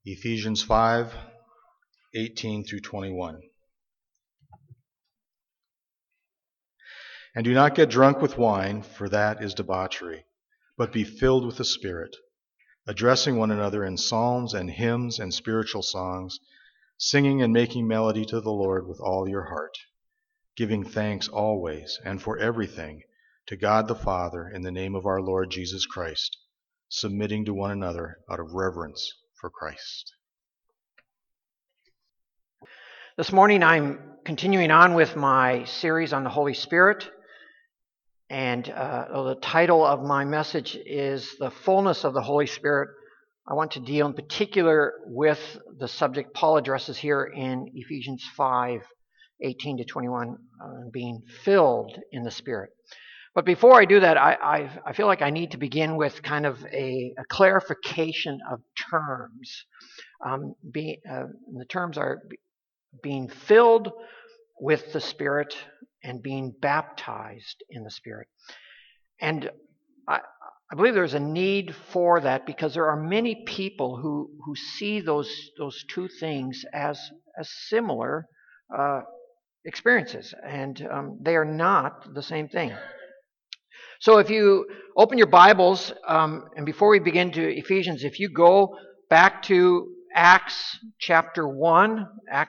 Ephesians 5:18 through 21. And do not get drunk with wine, for that is debauchery, but be filled with the Spirit, addressing one another in psalms and hymns and spiritual songs, singing and making melody to the Lord with all your heart, giving thanks always and for everything to God the Father in the name of our Lord Jesus Christ, submitting to one another out of reverence for Christ. This morning I'm continuing on with my series on the Holy Spirit, and the title of my message is The Fullness of the Holy Spirit. I want to deal in particular with the subject Paul addresses here in Ephesians 5:18 to 21, being filled in the Spirit. But before I do that, I feel like I need to begin with kind of a clarification of terms. The terms are being filled with the Spirit and being baptized in the Spirit. And I believe there's a need for that because there are many people who see those two things as similar experiences, and they are not the same thing. So if you open your Bibles, and before we begin to Ephesians, if you go back to Acts chapter 1,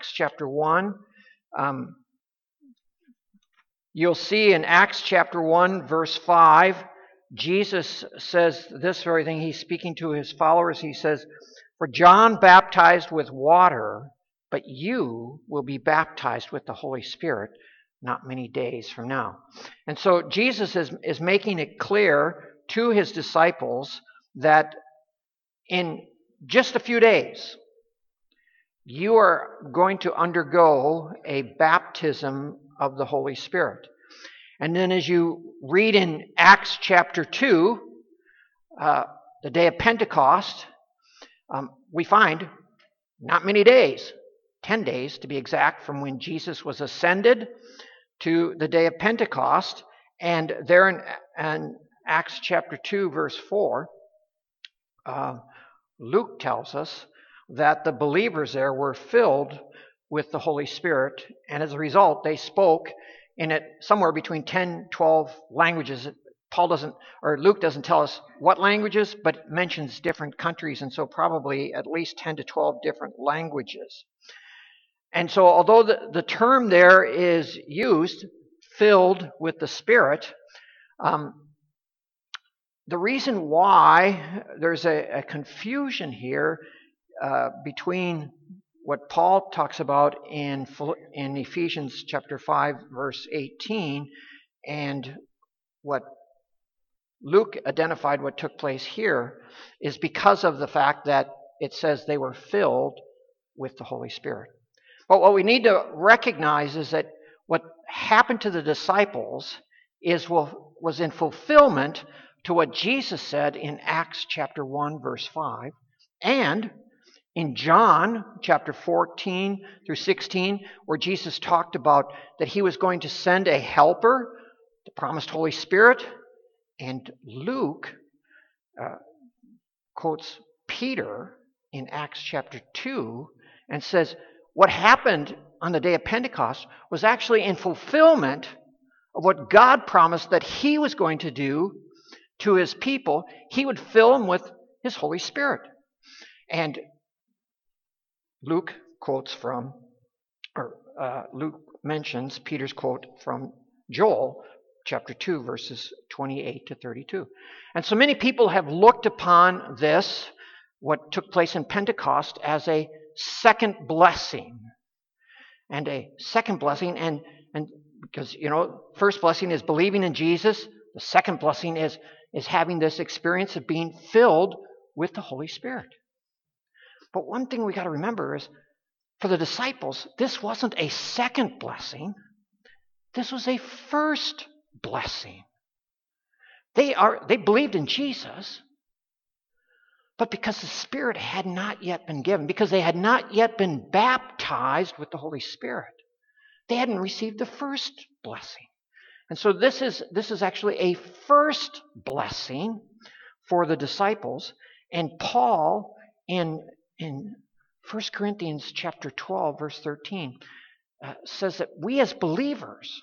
you'll see in Acts chapter 1, verse 5, Jesus says this very thing. He's speaking to his followers. He says, "For John baptized with water, but you will be baptized with the Holy Spirit not many days from now." And so Jesus is making it clear to his disciples that in just a few days, you are going to undergo a baptism of the Holy Spirit. And then as you read in Acts chapter 2, the day of Pentecost, we find not many days, 10 days to be exact, from when Jesus was ascended to the day of Pentecost. And there in Acts chapter 2, verse 4, Luke tells us that the believers there were filled with the Holy Spirit, and as a result, they spoke in it somewhere between 10, 12 languages. Luke doesn't tell us what languages, but mentions different countries, and so probably at least 10 to 12 different languages. And so although the term there is used, filled with the Spirit, the reason why there's a confusion here between what Paul talks about in Ephesians chapter 5, verse 18, and what Luke identified what took place here is because of the fact that it says they were filled with the Holy Spirit. But what we need to recognize is that what happened to the disciples was in fulfillment to what Jesus said in Acts chapter 1, verse 5, and in John chapter 14 through 16, where Jesus talked about that he was going to send a helper, the promised Holy Spirit. And Luke quotes Peter in Acts chapter 2 and says what happened on the day of Pentecost was actually in fulfillment of what God promised that he was going to do to his people. He would fill them with his Holy Spirit. And Luke mentions Peter's quote from Joel chapter 2, verses 28 to 32. And so many people have looked upon this, what took place in Pentecost, as a second blessing. And a second blessing, and because, first blessing is believing in Jesus. The second blessing is having this experience of being filled with the Holy Spirit. But one thing we got to remember is, for the disciples, this wasn't a second blessing. This was a first blessing. They believed in Jesus, but because the Spirit had not yet been given, because they had not yet been baptized with the Holy Spirit, they hadn't received the first blessing. And so this is actually a first blessing for the disciples. And Paul in in 1 Corinthians chapter 12, verse 13, says that we as believers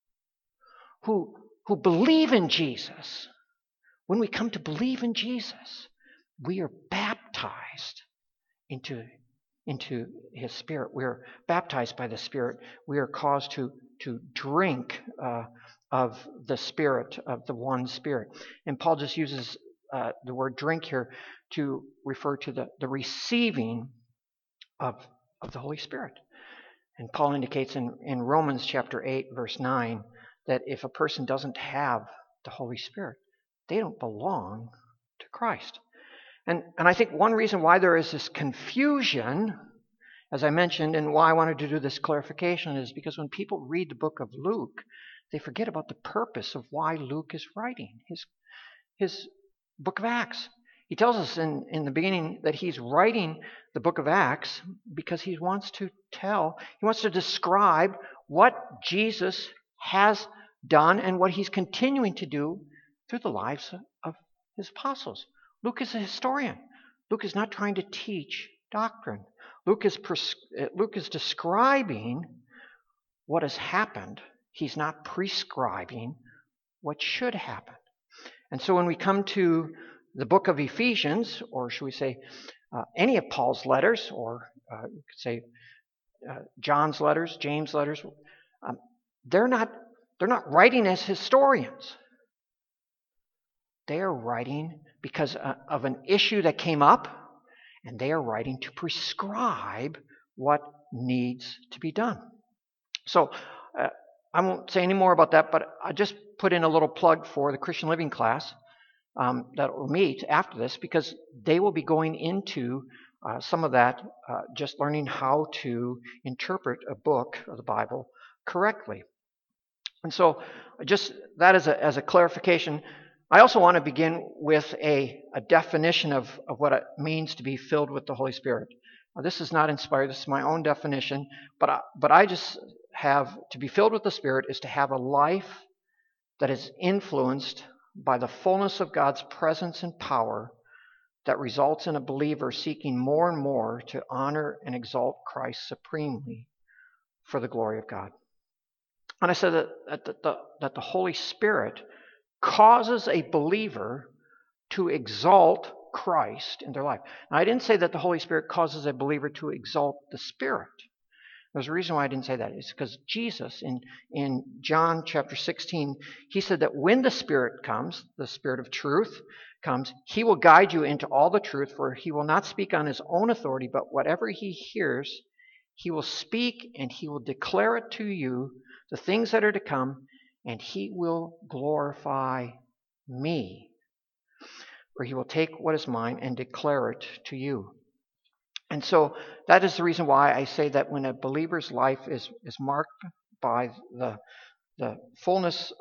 who believe in Jesus, when we come to believe in Jesus, we are baptized into His Spirit. We are baptized by the Spirit. We are caused to drink of the Spirit, of the one Spirit. And Paul just uses the word drink here to refer to the receiving of the Holy Spirit. And Paul indicates in Romans chapter 8, verse 9, that if a person doesn't have the Holy Spirit, they don't belong to Christ. And I think one reason why there is this confusion, as I mentioned, and why I wanted to do this clarification is because when people read the book of Luke, they forget about the purpose of why Luke is writing his book of Acts. He tells us in the beginning that he's writing the book of Acts because he wants to describe what Jesus has done and what he's continuing to do through the lives of his apostles. Luke is a historian. Luke is not trying to teach doctrine. Luke is describing what has happened. He's not prescribing what should happen. And so when we come to the book of Ephesians, or should we say any of Paul's letters, or you could say John's letters, James' letters, they're not writing as historians. They are writing because of an issue that came up, and they are writing to prescribe what needs to be done. So I won't say any more about that, but I just put in a little plug for the Christian Living class that will meet after this, because they will be going into some of that, just learning how to interpret a book of the Bible correctly. And so just that as a clarification. I also want to begin with a definition of what it means to be filled with the Holy Spirit. Now, this is not inspired. This is my own definition. But I just have to be filled with the Spirit is to have a life that is influenced by the fullness of God's presence and power that results in a believer seeking more and more to honor and exalt Christ supremely for the glory of God. And I said that the Holy Spirit causes a believer to exalt Christ in their life. Now, I didn't say that the Holy Spirit causes a believer to exalt the Spirit. There's a reason why I didn't say that. It's because Jesus, in John chapter 16, he said that when the Spirit comes, the Spirit of truth comes, he will guide you into all the truth, for he will not speak on his own authority, but whatever he hears, he will speak, and he will declare it to you, the things that are to come, and he will glorify me. For he will take what is mine and declare it to you. And so that is the reason why I say that when a believer's life is marked by the fullness,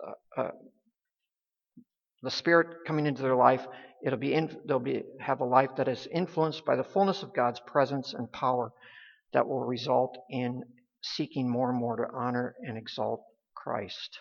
the Spirit coming into their life, they'll have a life that is influenced by the fullness of God's presence and power that will result in seeking more and more to honor and exalt Christ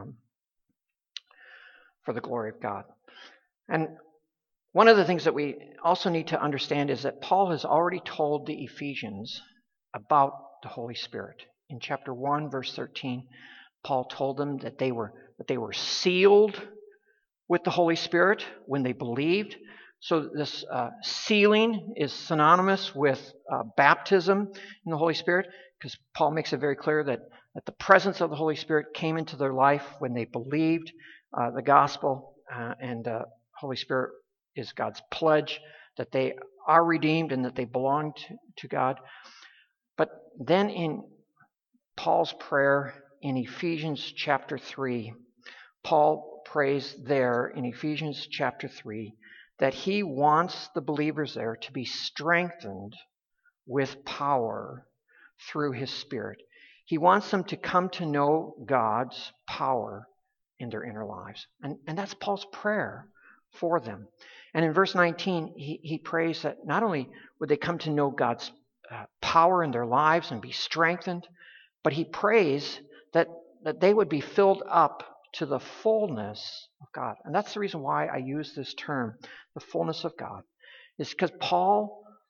for the glory of God. And one of the things that we also need to understand is that Paul has already told the Ephesians about the Holy Spirit. In chapter 1, verse 13, Paul told them that they were sealed with the Holy Spirit when they believed. So this sealing is synonymous with baptism in the Holy Spirit, because Paul makes it very clear that the presence of the Holy Spirit came into their life when they believed the gospel, and the Holy Spirit is God's pledge that they are redeemed and that they belong to God. But then in Paul's prayer in Ephesians chapter 3, Paul prays there in Ephesians chapter 3 that he wants the believers there to be strengthened with power through his Spirit. He wants them to come to know God's power in their inner lives. And that's Paul's prayer for them. And in verse 19, he prays that not only would they come to know God's power in their lives and be strengthened, but he prays that they would be filled up to the fullness of God. And that's the reason why I use this term, the fullness of God, is because Paul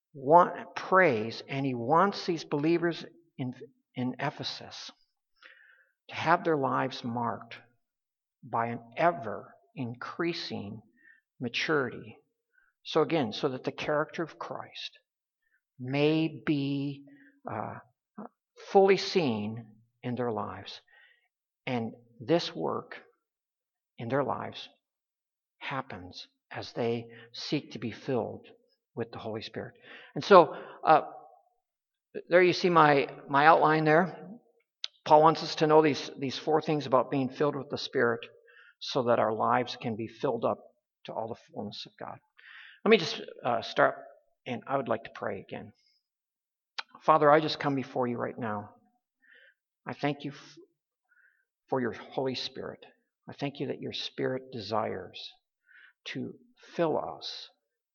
prays, and he wants these believers in Ephesus to have their lives marked by an ever increasing maturity. So again, so that the character of Christ may be fully seen in their lives. And this work in their lives happens as they seek to be filled with the Holy Spirit. And so there you see my outline there. Paul wants us to know these four things about being filled with the Spirit so that our lives can be filled up to all the fullness of God. Let me just start, and I would like to pray again. Father, I just come before you right now. I thank you for your Holy Spirit. I thank you that your Spirit desires to fill us,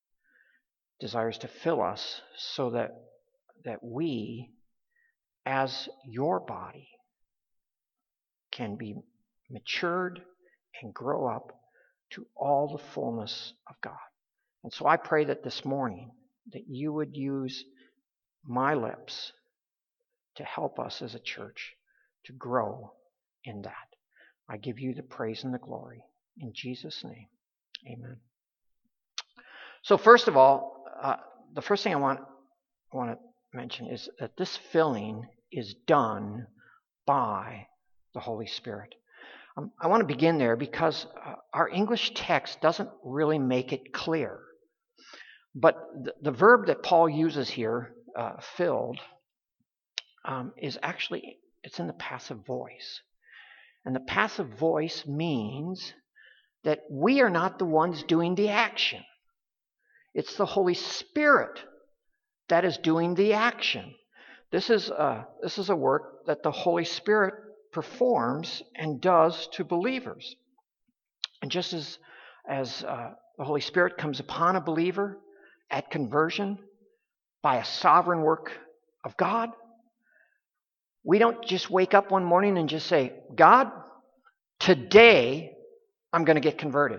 so that we, as your body, can be matured and grow up to all the fullness of God. And so I pray that this morning that you would use my lips to help us as a church to grow in that. I give you the praise and the glory. In Jesus' name, amen. So first of all, the first thing I want to mention is that this filling is done by the Holy Spirit. I want to begin there because our English text doesn't really make it clear. But the verb that Paul uses here, filled, is actually, it's in the passive voice. And the passive voice means that we are not the ones doing the action. It's the Holy Spirit that is doing the action. This is a work that the Holy Spirit performs and does to believers. And just as the Holy Spirit comes upon a believer at conversion by a sovereign work of God, we don't just wake up one morning and just say, God, today I'm going to get converted.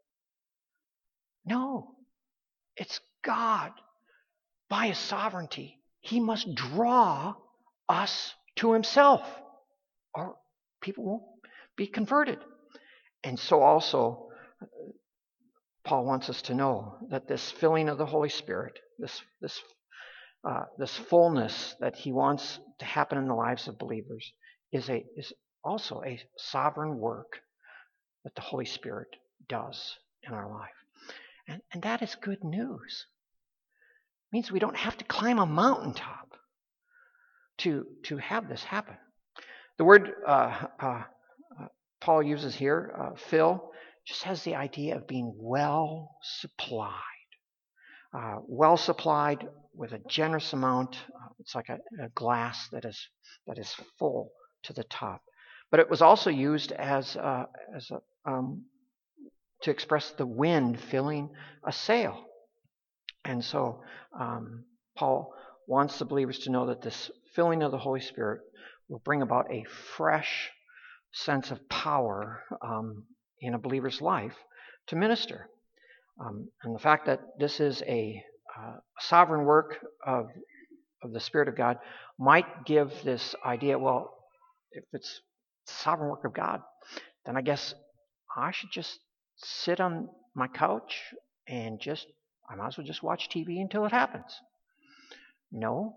No, it's God. By his sovereignty, he must draw us to himself, or people won't be converted. And so also, Paul wants us to know that this filling of the Holy Spirit, this fullness that he wants to happen in the lives of believers, is also a sovereign work that the Holy Spirit does in our life. And that is good news. It means we don't have to climb a mountaintop to have this happen. The word Paul uses here, fill, just has the idea of being well supplied. Well supplied with a generous amount. It's like a glass that is full to the top. But it was also used to express the wind filling a sail. And so Paul wants the believers to know that this filling of the Holy Spirit will bring about a fresh sense of power in a believer's life to minister. And the fact that this is a sovereign work of the Spirit of God might give this idea, well, if it's the sovereign work of God, then I guess I should just sit on my couch and I might as well just watch TV until it happens. No,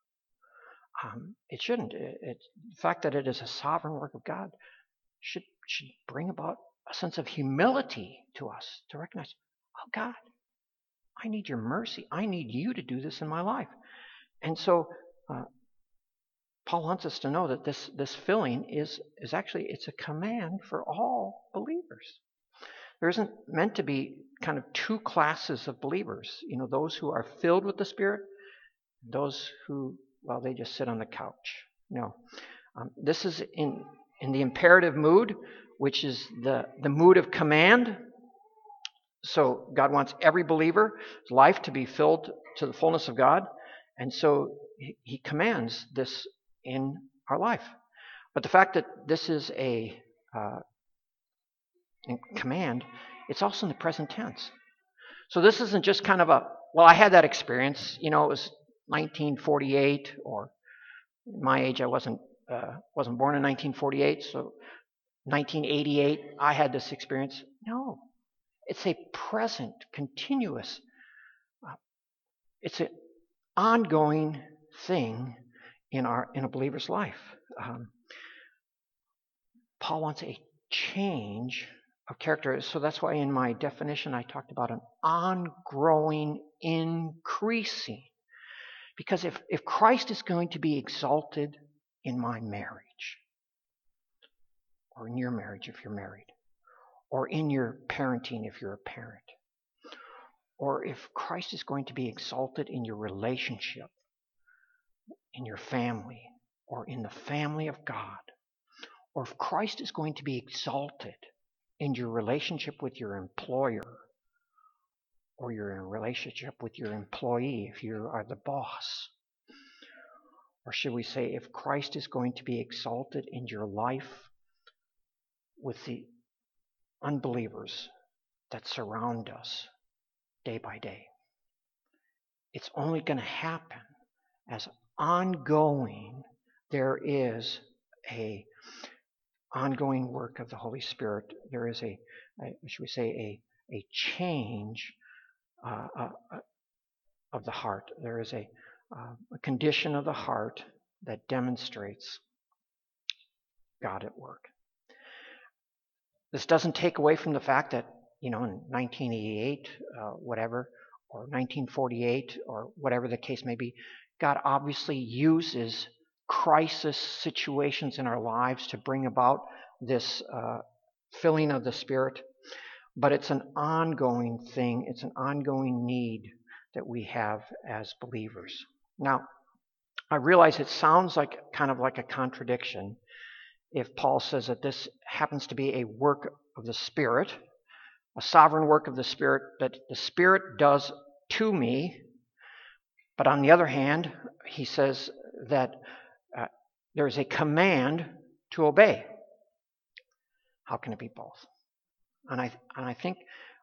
it shouldn't. The fact that it is a sovereign work of God should bring about a sense of humility to us to recognize, oh God, I need your mercy. I need you to do this in my life. And so Paul wants us to know that this filling is actually, it's a command for all believers. There isn't meant to be kind of two classes of believers. Those who are filled with the Spirit, those who, well, they just sit on the couch. No. This is in the imperative mood, which is the mood of command. So God wants every believer's life to be filled to the fullness of God. And so he commands this in our life. But the fact that this is a command, it's also in the present tense. So this isn't just kind of Well, I had that experience. It was 1948, or my age, I wasn't born in 1948, so 1988, I had this experience. No, it's a present, continuous, it's an ongoing thing in a believer's life. Paul wants a change of character. So that's why in my definition I talked about an ongoing increasing. Because if Christ is going to be exalted in my marriage, or in your marriage if you're married, or in your parenting if you're a parent, or if Christ is going to be exalted in your relationship, in your family, or in the family of God, or if Christ is going to be exalted in your relationship with your employer, or your relationship with your employee if you are the boss, or should we say if Christ is going to be exalted in your life with the unbelievers that surround us day by day. It's only going to happen as ongoing there is a ongoing work of the Holy Spirit. There is a change of the heart. There is a condition of the heart that demonstrates God at work. This doesn't take away from the fact that, in 1988, whatever, or 1948, or whatever the case may be, God obviously uses crisis situations in our lives to bring about this filling of the Spirit. But it's an ongoing thing. It's an ongoing need that we have as believers. Now, I realize it sounds like kind of like a contradiction if Paul says that this happens to be a work of the Spirit, a sovereign work of the Spirit that the Spirit does to me. But on the other hand, he says that there's a command to obey. How can it be both? And I think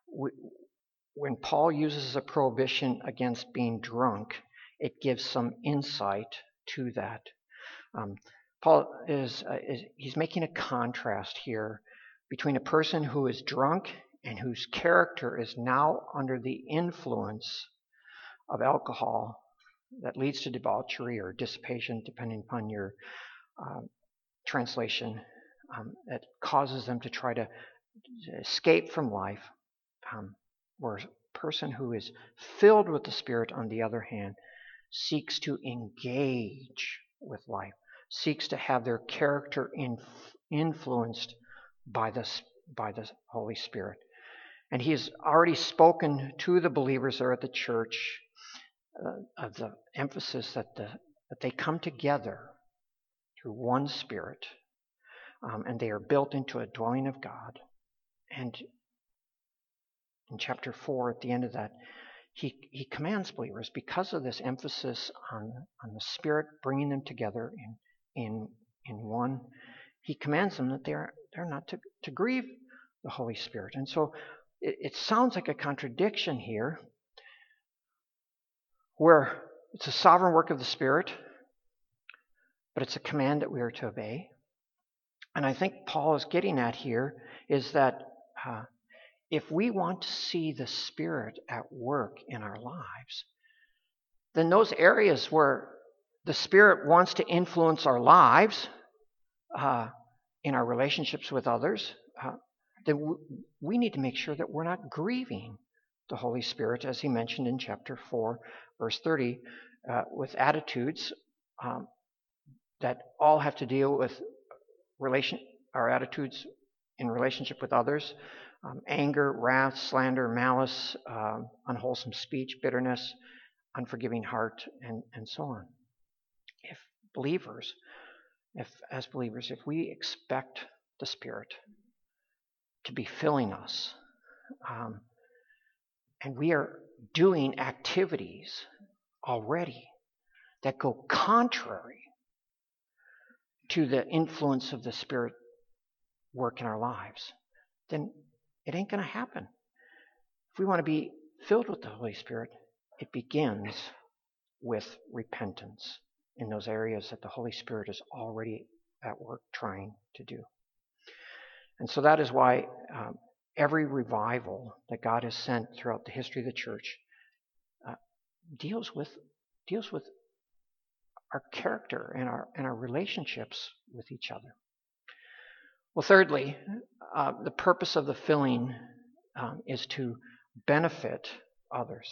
when Paul uses a prohibition against being drunk, it gives some insight to that. Paul he's making a contrast here between a person who is drunk and whose character is now under the influence of alcohol that leads to debauchery or dissipation, depending upon your translation, that causes them to try to escape from life, where a person who is filled with the Spirit, on the other hand, seeks to engage with life, seeks to have their character influenced by the Holy Spirit. And he has already spoken to the believers there at the church of the emphasis that they come together through one Spirit, and they are built into a dwelling of God. And in chapter 4, at the end of that, he commands believers, because of this emphasis on the Spirit bringing them together in one, he commands them that they're not to grieve the Holy Spirit. And so it sounds like a contradiction here, where it's a sovereign work of the Spirit, but it's a command that we are to obey. And I think Paul is getting at here is that if we want to see the Spirit at work in our lives, then those areas where the Spirit wants to influence our lives, in our relationships with others, then we need to make sure that we're not grieving the Holy Spirit, as he mentioned in chapter 4, verse 30, with attitudes that all have to deal with our attitudes in relationship with others. Anger, wrath, slander, malice, unwholesome speech, bitterness, unforgiving heart, and so on. As believers, if we expect the Spirit to be filling us, and we are doing activities already that go contrary to the influence of the Spirit work in our lives, then it ain't going to happen. If we want to be filled with the Holy Spirit, it begins with repentance in those areas that the Holy Spirit is already at work trying to do. And so that is why every revival that God has sent throughout the history of the church deals with our character and our relationships with each other. Well, thirdly, the purpose of the filling is to benefit others.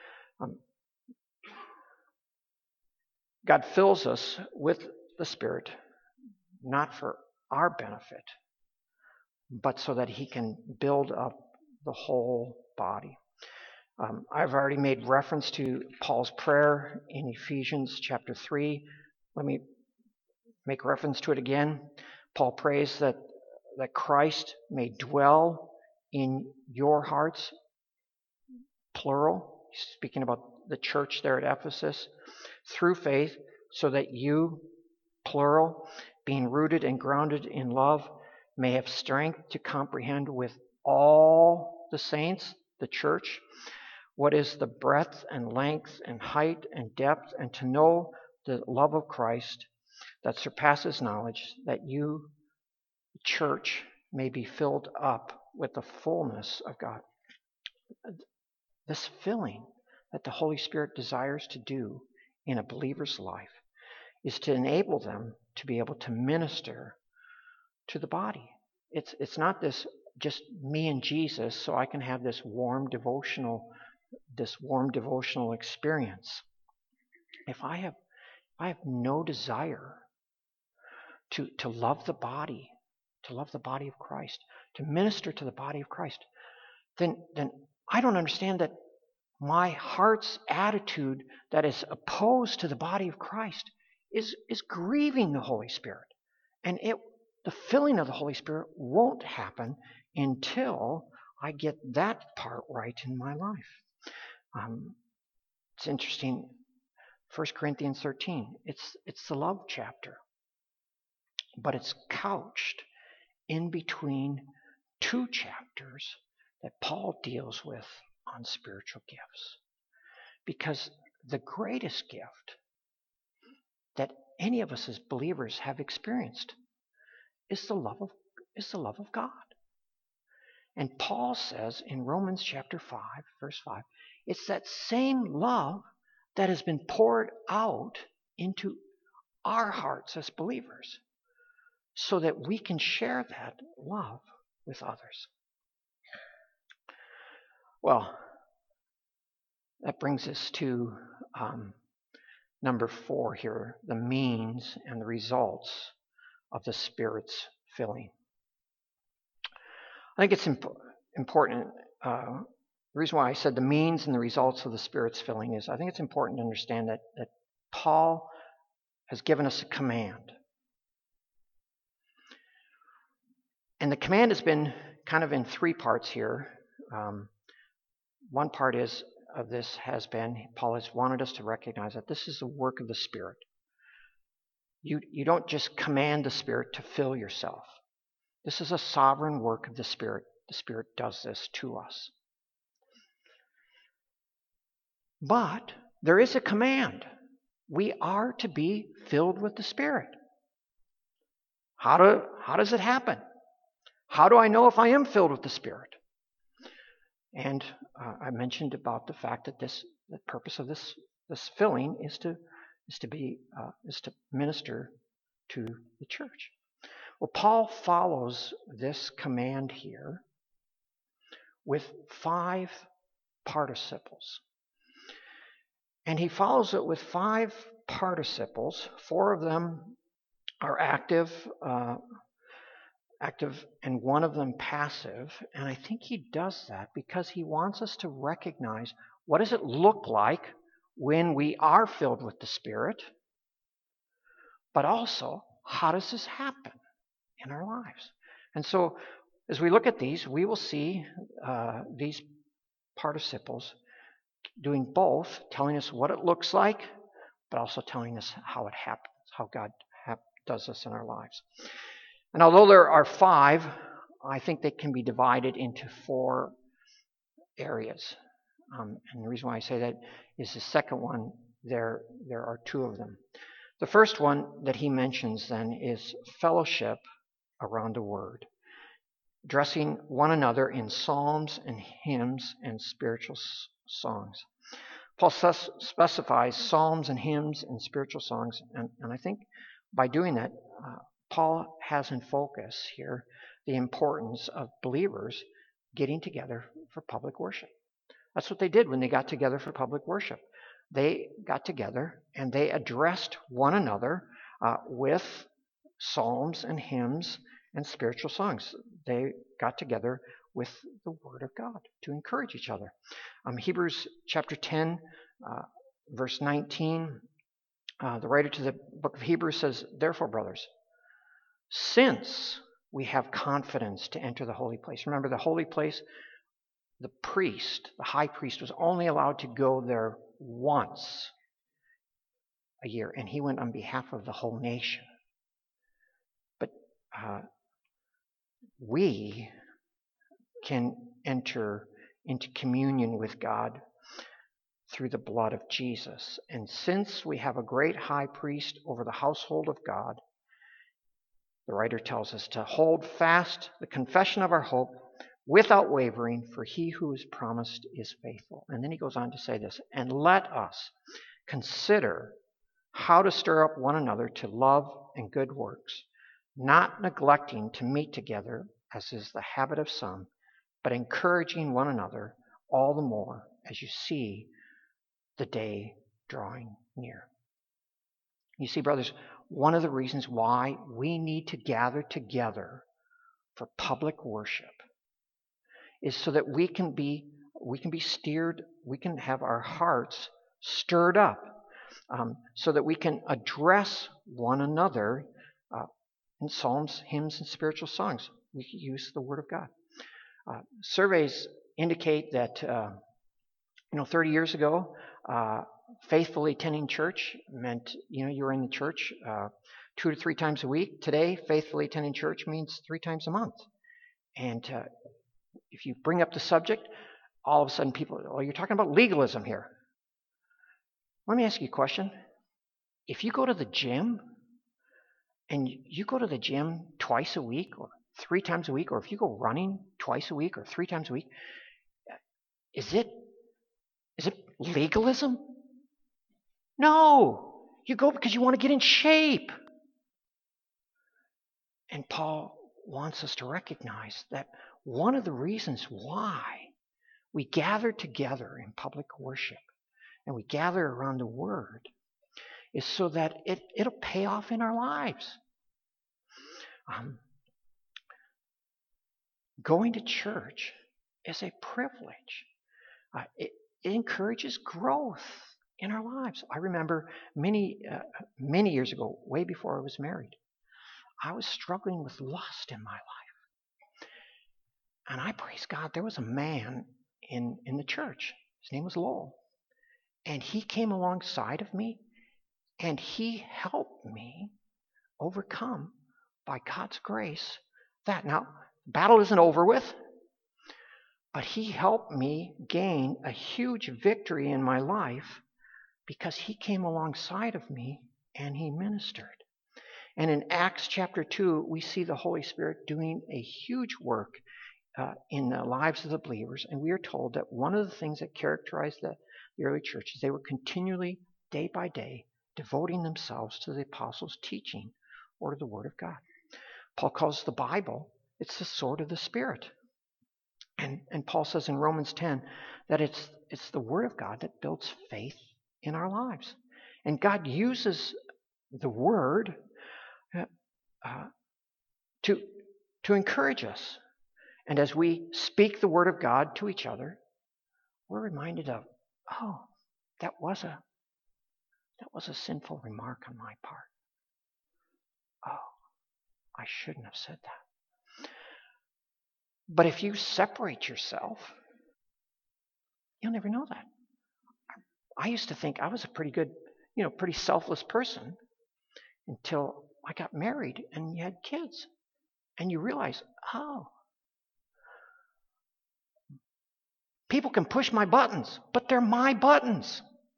God fills us with the Spirit not for our benefit, but so that He can build up the whole body. I've already made reference to Paul's prayer in Ephesians chapter 3. Let me make reference to it again. Paul prays that Christ may dwell in your hearts, plural. He's speaking about the church there at Ephesus, through faith, so that you, plural, being rooted and grounded in love, may have strength to comprehend with all the saints, the church, what is the breadth and length and height and depth, and to know the love of Christ that surpasses knowledge, that you, church, may be filled up with the fullness of God. This filling that the Holy Spirit desires to do in a believer's life is to enable them to be able to minister to the body. It's not this just me and Jesus, so I can have this warm devotional experience. If I have no desire to love the body, of Christ, to minister to the body of Christ, then I don't understand that my heart's attitude that is opposed to the body of Christ is grieving the Holy Spirit. And the filling of the Holy Spirit won't happen until I get that part right in my life. It's interesting. 1 Corinthians 13, it's the love chapter. But it's couched in between two chapters that Paul deals with on spiritual gifts. Because the greatest gift that any of us as believers have experienced is the love of God. And Paul says in Romans chapter 5, verse 5, it's that same love that has been poured out into our hearts as believers, so that we can share that love with others. Well, that brings us to number 4 here, the means and the results of the Spirit's filling. I think it's important. The reason why I said the means and the results of the Spirit's filling is I think it's important to understand that Paul has given us a command. And the command has been kind of in 3 parts here. One part of this has been, Paul has wanted us to recognize that this is the work of the Spirit. You don't just command the Spirit to fill yourself. This is a sovereign work of the Spirit. The Spirit does this to us. But there is a command. We are to be filled with the Spirit. How does it happen? How do I know if I am filled with the Spirit? And I mentioned about the fact that the purpose of this filling is to minister to the church. Well, Paul follows this command here with 5 participles. And he follows it with 5 participles. 4 of them are active, and 1 of them passive. And I think he does that because he wants us to recognize what does it look like when we are filled with the Spirit, but also how does this happen in our lives. And so as we look at these, we will see these participles doing both, telling us what it looks like, but also telling us how it happens, how God does this in our lives. And although there are 5, I think they can be divided into 4 areas. And the reason why I say that is the second one. There are two of them. The first one that he mentions then is fellowship around the word, addressing one another in psalms and hymns and spiritual songs. Paul specifies psalms and hymns and spiritual songs, and I think by doing that, Paul has in focus here the importance of believers getting together for public worship. That's what they did when they got together for public worship. They got together and they addressed one another with psalms and hymns and spiritual songs. They got together with the Word of God to encourage each other. Hebrews chapter 10, verse 19, the writer to the book of Hebrews says, "Therefore, brothers, since we have confidence to enter the holy place." Remember, the holy place, the priest, the high priest, was only allowed to go there once a year, and he went on behalf of the whole nation. But we can enter into communion with God through the blood of Jesus. And since we have a great high priest over the household of God, the writer tells us to hold fast the confession of our hope without wavering, for he who is promised is faithful. And then he goes on to say this, "And let us consider how to stir up one another to love and good works, not neglecting to meet together, as is the habit of some, but encouraging one another all the more as you see the day drawing near." You see, brothers, one of the reasons why we need to gather together for public worship is so that we can be steered, we can have our hearts stirred up, so that we can address one another in psalms, hymns, and spiritual songs. We can use the Word of God. Surveys indicate that 30 years ago, faithfully attending church meant you were in the church 2 to 3 times a week. Today, faithfully attending church means 3 times a month. And if you bring up the subject, all of a sudden people, you're talking about legalism here. Let me ask you a question. If you go to the gym, and you go to the gym twice a week or 3 times a week, or if you go running twice a week or 3 times a week, is it legalism? No. You go because you want to get in shape. And Paul wants us to recognize that one of the reasons why we gather together in public worship and we gather around the Word is so that it'll pay off in our lives. Going to church is a privilege. It encourages growth in our lives. I remember many years ago, way before I was married, I was struggling with lust in my life. And I praise God, there was a man in the church. His name was Lowell. And he came alongside of me, and he helped me overcome, by God's grace, that. Now, battle isn't over with, but he helped me gain a huge victory in my life because he came alongside of me and he ministered. And in Acts chapter 2, we see the Holy Spirit doing a huge work in the lives of the believers. And we are told that one of the things that characterized the early church is they were continually, day by day, devoting themselves to the apostles' teaching or to the Word of God. Paul calls the Bible, it's the sword of the Spirit. And Paul says in Romans 10 that it's the Word of God that builds faith in our lives. And God uses the Word to encourage us. And as we speak the Word of God to each other, we're reminded of, that was a sinful remark on my part. I shouldn't have said that. But if you separate yourself, you'll never know that. I used to think I was a pretty good, pretty selfless person until I got married and you had kids. And you realize, people can push my buttons, but they're my buttons.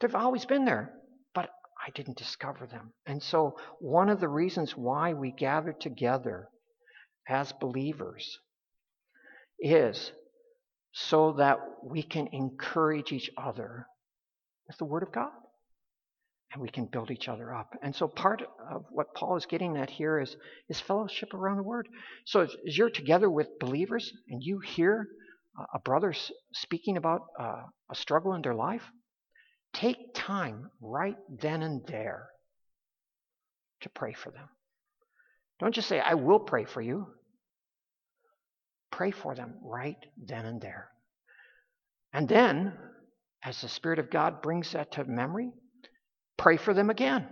They've always been there, but I didn't discover them. And so one of the reasons why we gather together as believers is so that we can encourage each other with the Word of God. And we can build each other up. And so part of what Paul is getting at here is fellowship around the Word. So as you're together with believers and you hear a brother speaking about a struggle in their life, take time right then and there to pray for them. Don't just say, I will pray for you. Pray for them right then and there. And then, as the Spirit of God brings that to memory, pray for them again.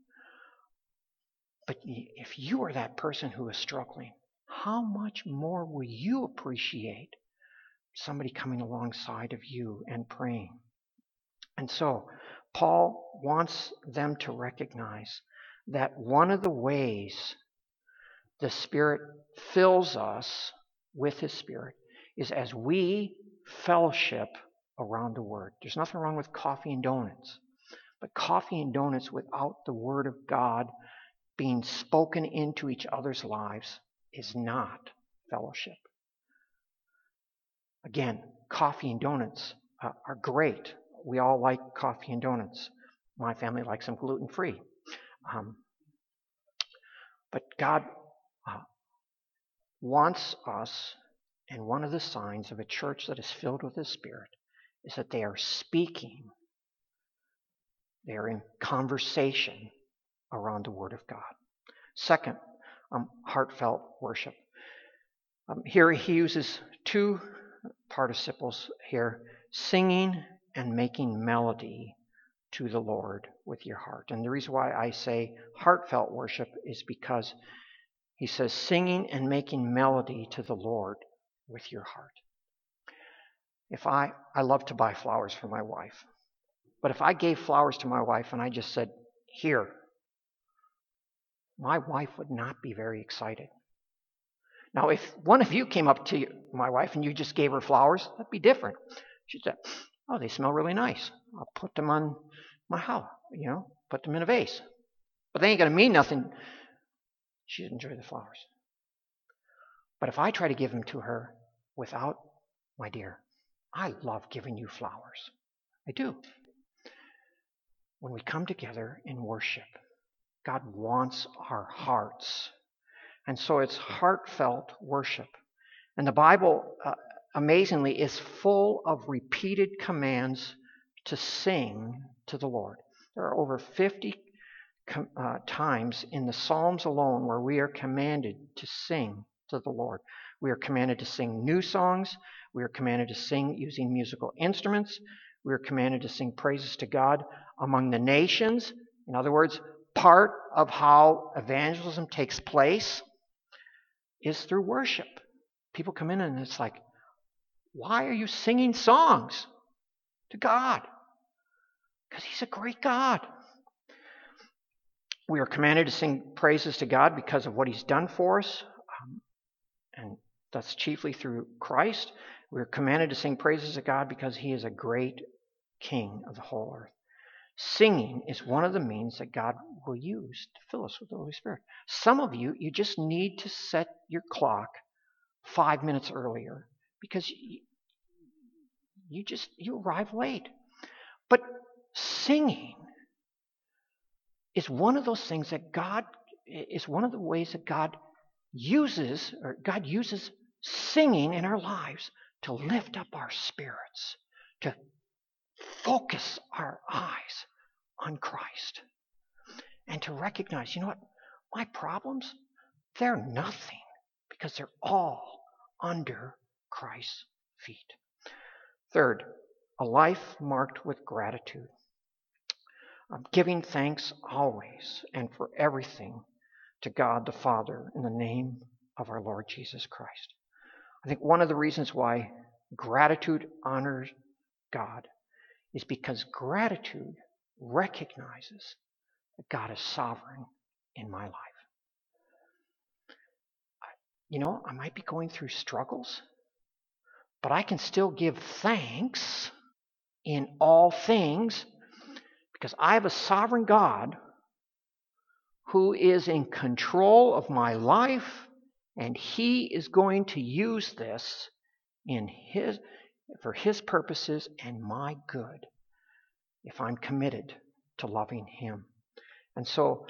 But if you are that person who is struggling, how much more will you appreciate somebody coming alongside of you and praying? And so, Paul wants them to recognize that one of the ways the Spirit fills us with His Spirit is as we fellowship around the Word. There's nothing wrong with coffee and donuts. But coffee and donuts without the Word of God being spoken into each other's lives is not fellowship. Again, coffee and donuts are great. We all like coffee and donuts. My family likes them gluten-free. But God wants us, and one of the signs of a church that is filled with His Spirit is that they are speaking. They're in conversation around the Word of God. Second, heartfelt worship. Here he uses two participles here, singing and making melody to the Lord with your heart. And the reason why I say heartfelt worship is because he says singing and making melody to the Lord with your heart. If I love to buy flowers for my wife. But if I gave flowers to my wife and I just said, here, my wife would not be very excited. Now, if one of you came up to my wife and you just gave her flowers, that'd be different. She'd say, oh, they smell really nice. I'll put them on my house, put them in a vase. But they ain't going to mean nothing. She'd enjoy the flowers. But if I try to give them to her without, my dear, I love giving you flowers. I do. When we come together in worship, God wants our hearts. And so it's heartfelt worship. And the Bible, amazingly, is full of repeated commands to sing to the Lord. There are over 50 times in the Psalms alone where we are commanded to sing to the Lord. We are commanded to sing new songs. We are commanded to sing using musical instruments. We are commanded to sing praises to God among the nations. In other words, part of how evangelism takes place is through worship. People come in and it's like, why are you singing songs to God? Because He's a great God. We are commanded to sing praises to God because of what He's done for us, and that's chiefly through Christ. We are commanded to sing praises to God because He is a great King of the whole earth. Singing is one of the means that God will use to fill us with the Holy Spirit. Some of you just need to set your clock 5 minutes earlier because you arrive late. But singing is one of those things that is one of the ways that God uses singing in our lives to lift up our spirits, to focus our eyes on Christ, and to recognize, my problems, they're nothing because they're all under Christ's feet. Third, a life marked with gratitude. Giving thanks always and for everything to God the Father in the name of our Lord Jesus Christ. I think one of the reasons why gratitude honors God is because gratitude recognizes that God is sovereign in my life. I might be going through struggles, but I can still give thanks in all things Because I have a sovereign God who is in control of my life, and He is going to use this for His purposes and my good if I'm committed to loving Him. And so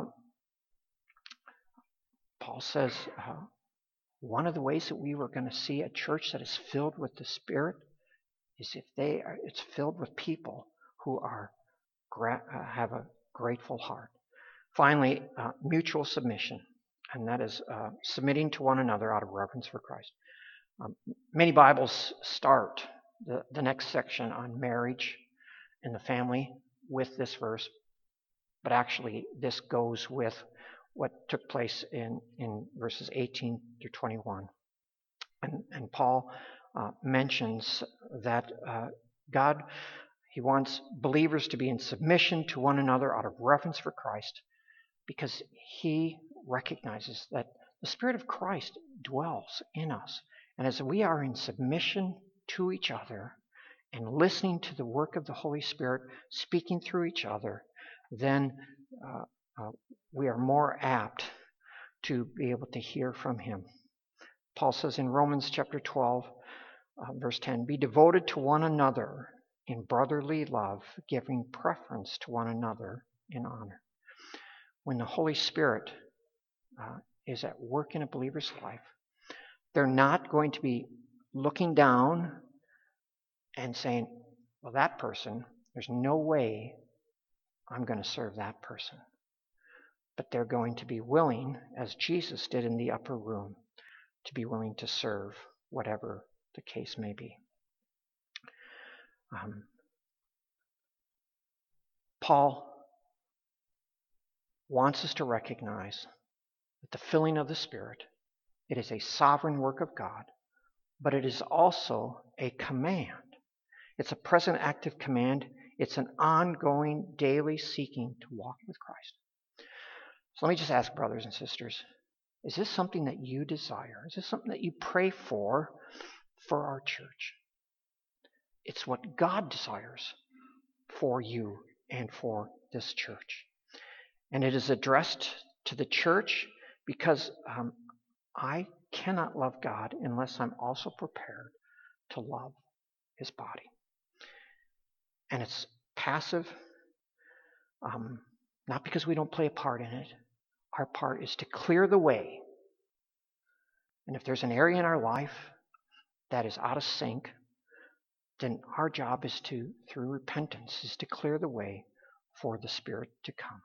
Paul says one of the ways that we were going to see a church that is filled with the Spirit is if it's filled with people who have a grateful heart. Finally, mutual submission, and that is submitting to one another out of reverence for Christ. Many Bibles start the next section on marriage and the family with this verse, but actually this goes with what took place in verses 18 through 21. And Paul mentions that God, He wants believers to be in submission to one another out of reverence for Christ, because He recognizes that the Spirit of Christ dwells in us. And as we are in submission to each other and listening to the work of the Holy Spirit speaking through each other, then we are more apt to be able to hear from Him. Paul says in Romans chapter 12, verse 10, "Be devoted to one another in brotherly love, giving preference to one another in honor." When the Holy Spirit is at work in a believer's life, they're not going to be looking down and saying, well, that person, there's no way I'm going to serve that person. But they're going to be willing, as Jesus did in the upper room, to be willing to serve whatever the case may be. Paul wants us to recognize that the filling of the Spirit, it is a sovereign work of God, but it is also a command. It's a present active command. It's an ongoing, daily seeking to walk with Christ. So let me just ask, brothers and sisters, is this something that you desire? Is this something that you pray for our church? It's what God desires for you and for this church. And it is addressed to the church because I cannot love God unless I'm also prepared to love His body. And it's passive, not because we don't play a part in it. Our part is to clear the way. And if there's an area in our life that is out of sync, then our job is to, through repentance, is to clear the way for the Spirit to come.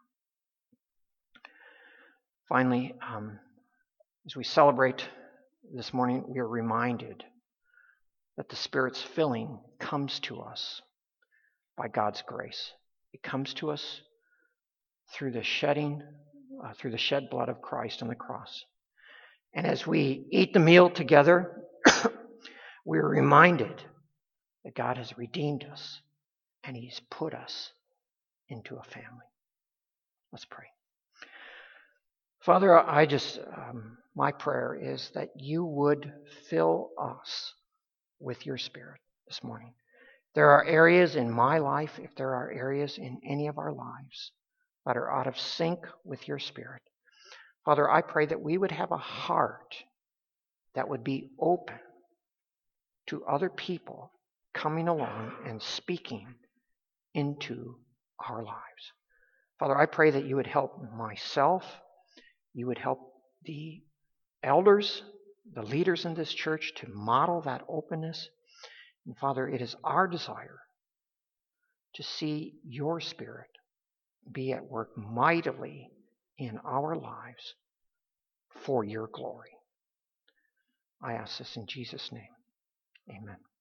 Finally, as we celebrate this morning, we are reminded that the Spirit's filling comes to us by God's grace. It comes to us through the shed blood of Christ on the cross. And as we eat the meal together, we are reminded that God has redeemed us and He's put us into a family. Let's pray. Father, my prayer is that you would fill us with your Spirit this morning. There are areas in my life, if there are areas in any of our lives that are out of sync with your Spirit, Father, I pray that we would have a heart that would be open to other people coming along and speaking into our lives. Father, I pray that you would help myself, you would help the elders, the leaders in this church to model that openness. And Father, it is our desire to see your Spirit be at work mightily in our lives for your glory. I ask this in Jesus' name. Amen.